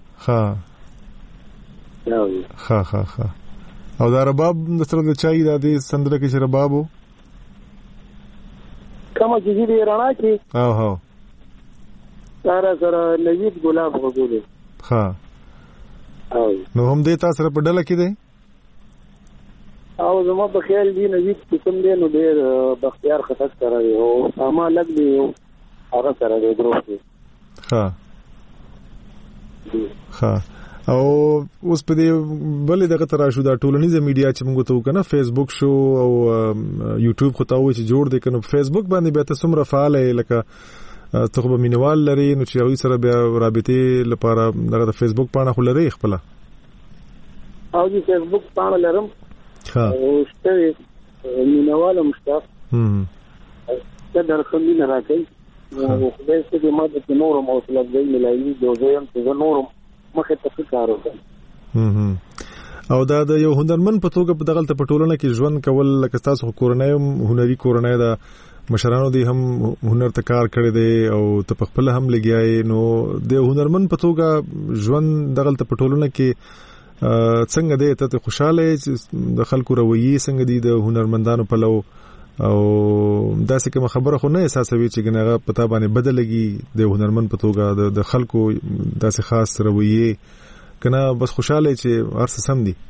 ها او دا رباب د سره د چای د دې سندره کې چې ربابو کما چې دې رانا کې او سره نجیب ګلاب وګورئ ها او نو هم دې تاسو سره په ډله کې دی او زما په خیال دی نجیب کوم دی نو ډېر بختیار خطر سره دی او ساما لګ دی هغه سره دی ګروپ دی ها او اوس په دې بلې دغه تر شو دا ټولنیزه میډیا چې موږ ته وکنه فیسبوک شو او یوټیوب خو تاوي چې جوړ دي کنه فیسبوک باندې به تاسو سمره فعال لکه ته به مینوال لري نو چې هغه سره بیا رابطې لپاره دغه فیسبوک پاڼه خو لري خپل او چې فیسبوک پاڼه لرم او شته مینوال مشتاق ته درخمي نه راکې نو خدای دې ماده نورم او لږ ملایي دوزم چې نورم مخه ته کار وکړ او دا د یو هنرمن په توګه په دغه پټولنه کې ژوند کول لکه تاسو کورنۍ هنري کورنۍ دا مشرانو دي هم هنر ته کار کړی دی او ته په خپل هم لګیای نو د هنرمن په توګه ژوند دغه پټولنه کې څنګه دی ته خوشاله د خلکو رویه څنګه دي د هنرمندانو په لو او دا څه کوم خبره خو نه احساسوي چې ګناغه پتا باندې بدلږي د هنرمن په توګه د خلکو داسې خاص رویه کنه بس خوشاله چې ارس سم دي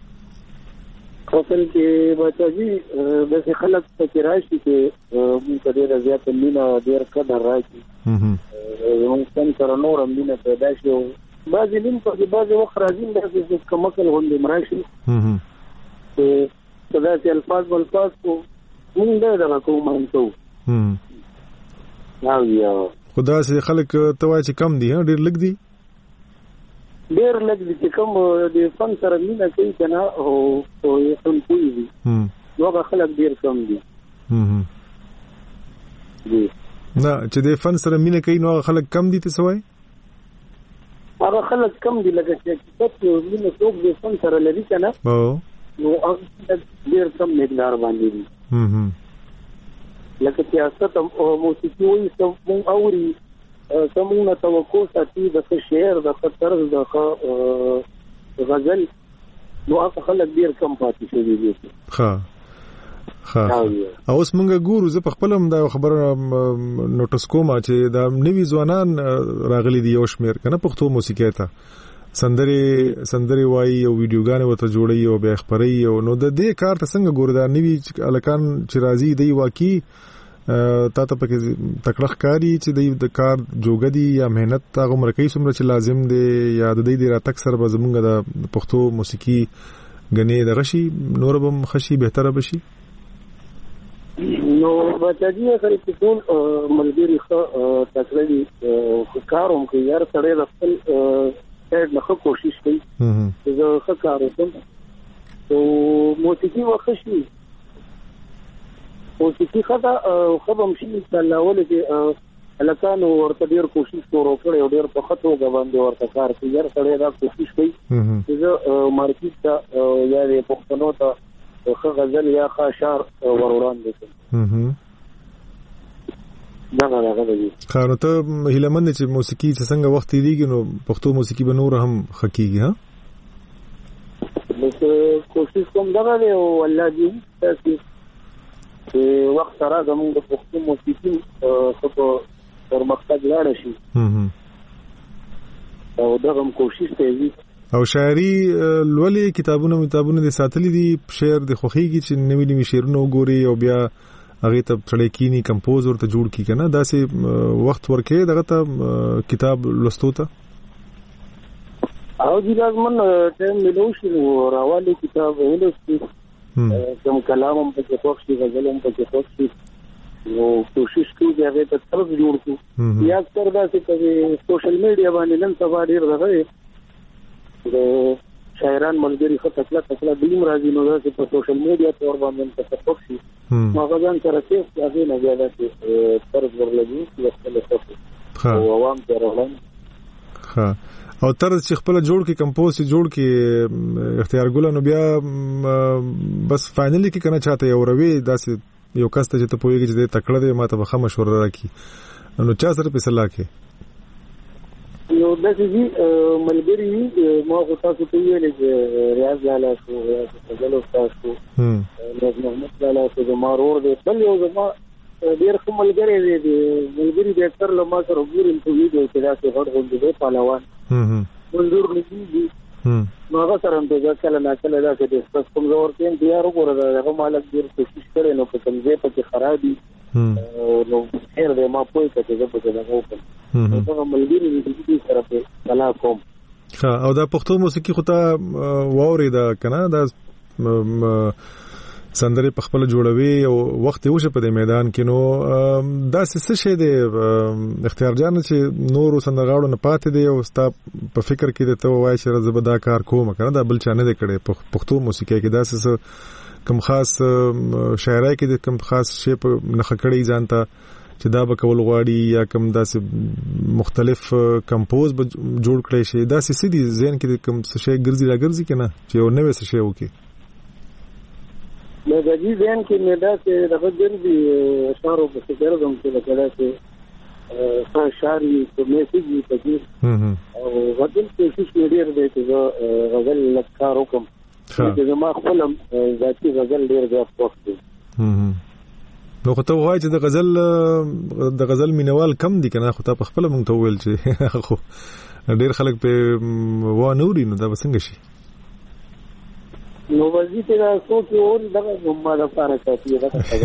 خپل کې بچي د خلک په راشي چې موږ ډېر زیات مینا ډېر قدر راځي موږ څنګه نور مینا پیدا شو بعضی لین په بعضی وخت راځي د کمکل غونډه مراشي چې دا چې الفاظ کو مونږ دا کومه کوو یا خدا سي خلک توای چې کم دي ډېر لګ دي ډېر لګ دي چې کوم د فن سره مینه کوي کنه او یو فن کوي دي نو خلک ډېر کم دي نه چې د فن سره مینه کوي نو خلک کم دي ته سوای هغه خلک کم دي لکه چې په مینه څوک د فن سره لري کنه نو هغه ډېر کم مقدار باندې دي لکه سیاست او موسیقي وي سم اوري سمونه توقع ساتي د شعر د طرز د غزل نو هغه خلک ډیر کم پاتې شوی دي ها اوس مونږ ګورو زه په خپلم دا خبره نوټس کوم چې دا نوی ځوانان راغلي دي یو شمیر کنه پښتو موسیقي ته سندري وایي او ویډیوګانې وته جوړي او بیا خبري او نو د دې کار ته څنګه ګوري دا نوی الکان چې راځي دی واقعي تا ته پکې تکړه کاری چې د کار جوګدي یا مهنت هغه مرکې سمره چې لازم دی یا د دې را تک سره به زمونږ د پښتو موسیقي غنې د غشي نوربم خشي بهتره بشي نو بچی سره چې ټول ملګری ښه تکړه کاروم کوي یار سره خپل نه کوشش کوي چې زه ښه کار وکړم موسیقي وخشي موسیقي خدا خبم شي الله ولې الکانو ورته ډیر کوشش وکړ او ډیر په خطو غوښنه ورته کار کوي یار سره دا کوشش کوي چې مارکیټ ته یا د پښتنو ته خو غزل یا خاشار وروران دي دا راغلی خانو ته هیلمن چې موسیقي څنګه وخت دیږي نو پښتو موسیقي به نور هم خکېږي ها نو کوشش کوم دا دی او الله دې تاسو وخت سره زموږ د پښتو موسیقي څخه پر مقصد لاړ شي او دا هم کوشش کوي او شاعري لولي کتابونه د ساتلې دي شعر د خوخيږي چې نوې شعرونه وګوري او بیا هغه ته تړکینی کمپوز ورته جوړ کی کنه دا سه وخت ورکه دغه ته کتاب لوستو ته او دې لازم ټیم ملوشي راوالي کتاب ولوستي کوم کلام هم په خوښي غزل هم په خوښي نو کوشش کوي هغه ته طرز جوړ کړو یا تر دا چې په سوشل میډیا باندې نن سبا ډیر راغی د شاعران ملګری خو تکلا دیم راځي نو دا چې په سوشل میډیا تور باندې په خوښي ماغان سره چې هغه نه زیاده طرز ورلګي چې خپل خوښي او عوام ته راغلي ها او تر چې خپل جوړ کې کمپوز جوړ کې اختیار ګل نو بیا بس فائنلی کې کنه چاته یو روي داسې یو کس ته چې ته پوهیږي چې تکړه دی ماته به مشوره راکړي نو چا سره په صلاح کې نو د دې ملګری ما خو تاسو ته ویل چې ریاض لاله شو غزل استاد شو محمد لاله شو د مارور دی بل یو زما ډیر کوم ملګری دی ملګری د تر له ما سره وګورم ته ویډیو کې دا څه غړ غونډه دی پهلوان منظور نشي نو هغه سره هم دا کله نه کله دا چې د کوم زور کې تیار وګوره دا مالک ډیر کوشش کړي نو په کوم ځای په خرابي نو هر دې ما پوي چې دا په دا وکړ دا ملګری دې سره په کلا کوم او دا پښتو موسیقي خو ته واوري دا کنه دا سندره په خپل جوړوي او وخت یې وشه په دې میدان کې نو دا څه شي دی اختیار جان چې نور سندرغاړو نه پاتې دی او ستا په فکر کې ته وایي چې زبدا کار کوم کنه دا بل چانه دی کړي پښتو موسیقي کې دا څه کم خاص شاعرای کې کم خاص شی په نخ کړي ځانته چې دا به کول غواړي یا کم داسې مختلف کمپوز به جوړ کړي شي دا څه دي ذهن کې کم څه شی ګرځي کنه چې یو نوې څه شی وکي نو د دې ځین کې مې دا چې دغه ګرځي اشارو په څیر کوم چې لکه چې شاعري په میسجي په دې او غوډل کوشش ډېر دی چې غزل لکار وکم چې ما خپلم ذاتي غزل ډېر زیات خوښ دي نو خو ته وایې چې د غزل مینوال کم دي کنه خو ته په خپل مونږ ته ویل چې خو ډېر خلک په و نوري نو دا څنګه شي نو وظیفه دا څوک اور دغه ما د پاره کوي دا خبره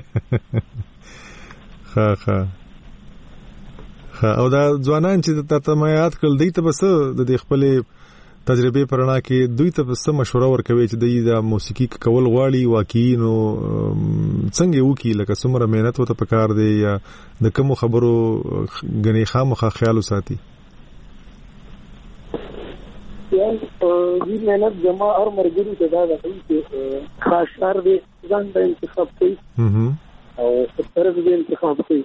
ها او دا ځوانان چې ته ما یاد کړل دی ته بس د خپل تجربه پرانا کې دوی ته بس مشوره ورکوي چې د موسیقي کول غواړي واقعي نو څنګه وکي لکه څومره مهنت وته پکار دی یا د کوم خبرو غني خامخا خیال وساتي دې مهنت جما اور مرګري ته دا چې خاص شهر دې ځان د انتخاب کوي او طرف دې انتخاب کوي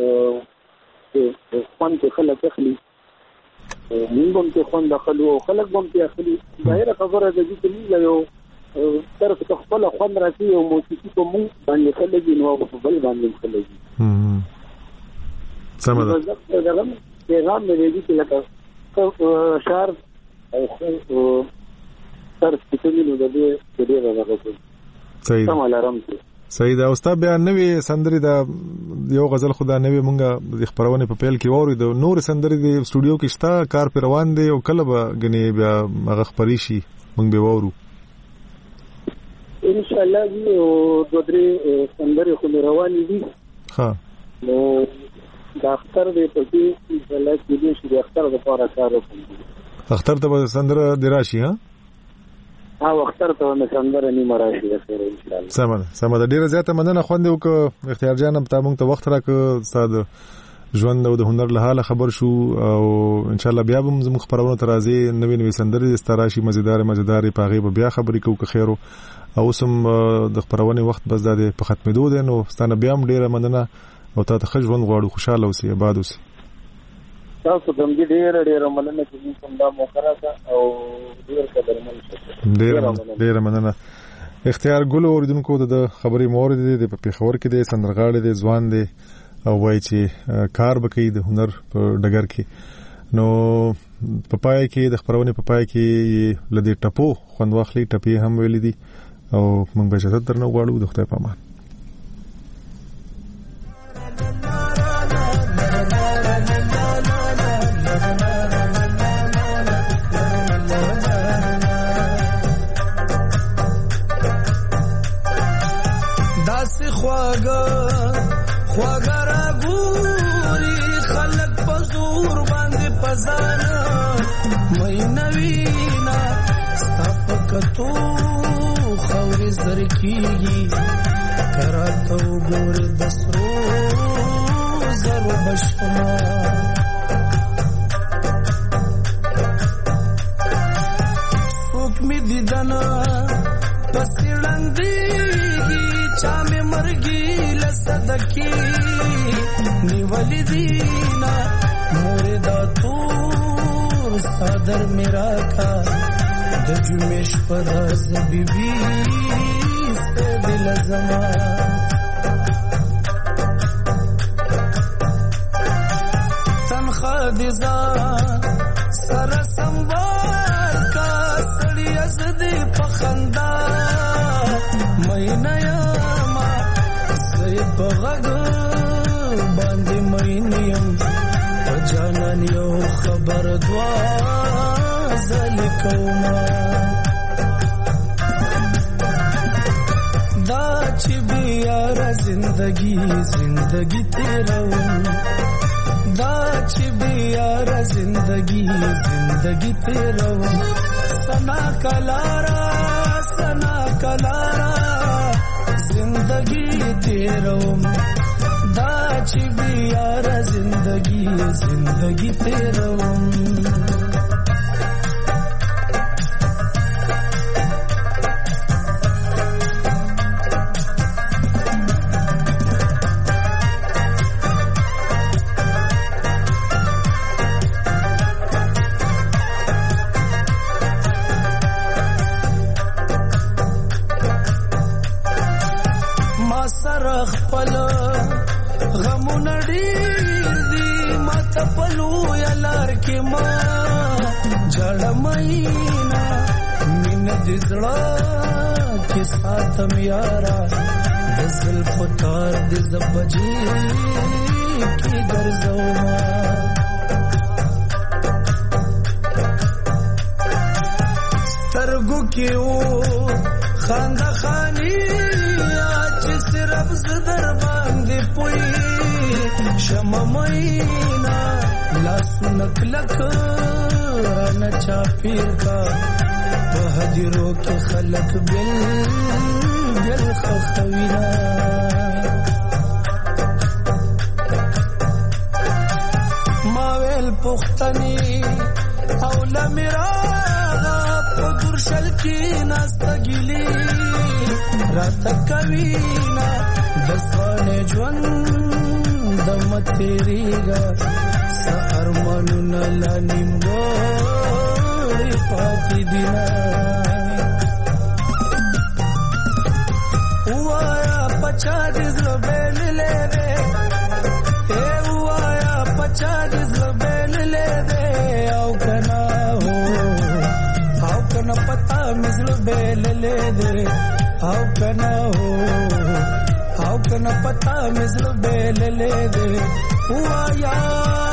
خوان کې خلک اخلي موږ هم ته خوان داخلو خلک هم ته اخلي ظاهر خبره ده چې موږ یو طرف ته خپل خوان راځي او موسیقي په موږ باندې خلک نو په بل باندې خلک سم ده دا پیغام مې دې چې لکه شهر او تر ستنیلو د دې راغلی صحیح سم علارم صحیح دا استاد بیا نوې سندري دا یو غزل خدا نوې مونږه د خبرونه په پیل کې ووري د نور سندري د سټوډیو کې شته کار پر روان دی او کله به غني بیا هغه خبري شي مونږ به وورو ان شاء الله یو دوه درې سندري خو روان دي ها نو دا اختر دې په دې ان شاء الله کې دې شي د اختر لپاره کار وکړي اختر ته سندره دراشي ها اختر ته سندره نیمه راشي د خیر ان شاء الله سمه ډیره زیاته مننه خوند وک اختیار جان ته موږ ته وخت راک استاد ژوند او د هنر له حاله خبر شو او ان شاء الله بیا به زموږ خبرونه ترازی نوې سندرې ستراشي مزیدار په هغه بیا خبرې کوو که خیرو او سم د خبرونه وخت بس د په ختمېدو دي نو ستانه بیا هم ډیره مننه او ته ښه ژوند غواړو خوشاله اوسې آباد اوسې تاسو د دې ډیره مننه چې کوم دا موقع راکړه او ډیر قدرمن ډیره مننه اختیار ګل اوریدونکو د خبرې مورید دی په پیښور کې د سندرغاړي د ځوان دی او وایي چې کار وکړي د هنر په ډګر کې نو په پای کې د خبرونه په پای کې لدی ټپو خوند واخلي ټپي هم ویل دي او موږ به اجازه درنه غواړو د خدای په امان خواږه را ګوري خلک په زور باندې پزانا مې نوینا ستپکتو خوري زر کیږي کراته ګور دسرو زر بشما حکم دیدنا پسړندې چا مې مرګي لصدکی نیولی دینا موردا تور صادر میرا کا د جمعش پداز بی بی سے دل زمان تنخوا دیزان سر سنبار کا سڑی از دی پخندا مینیا بغد باندې مینیم جانان یو خبر دوا زلکوما دا چې بیا زندگی تیروم دا چې بیا زندگی تیروم سنا کلارا زندگی تیروم دا چې بیا زندگی تیروم ساتم یارا دزل پتار دز بجی کی درزوما سترگو کیو خانده خانی آج صرف زدر باندې پوی شمع مینا لاسو نکلک رانا چاپیر کا بہدرو کے خلق بل خخوینا ماویل پختنی اولا میراغا پدرشل کی ناستگیلی رات کوینا دسوان جون دم تیریگا سا ارمانو نلا نیمگو پاتی دینا وایا پچا دزل بیل لے دے اے وایا پچا دزل بیل لے دے او کنا پتا مزل بیل لے دے او کنا پتا مزل بیل لے دے وایا